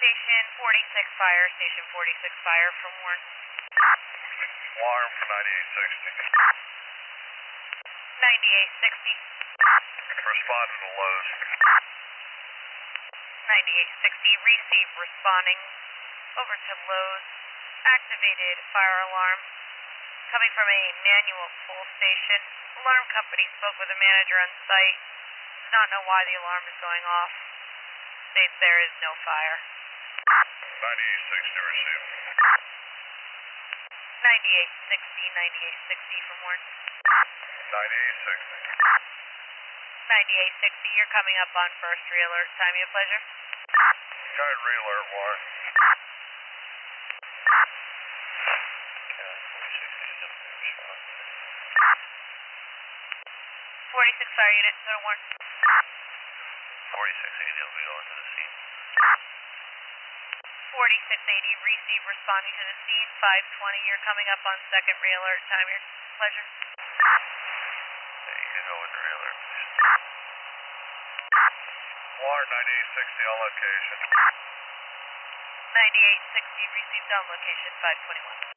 Station 46 Fire, Station 46 Fire from Warren. Alarm for 9860. 9860. Responding to Lowe's. 9860, receive responding over to Lowe's. Activated fire alarm coming from a manual pull station. Alarm company spoke with a manager on site. Does not know why the alarm is going off. States there is no fire. 9860 received. 9860, 9860 from Warren. 9860. 9860, you're coming up on first re-alert. Time your pleasure. Guide re-alert, Warren. 46 fire unit, go to Warren. 4680 will be going to the scene. 4680, receive responding to the scene. 520, you're coming up on second re-alert. Time your pleasure. Yeah, you can go into re-alert, please. Warren 9860 on location. 9860, received on location. 521.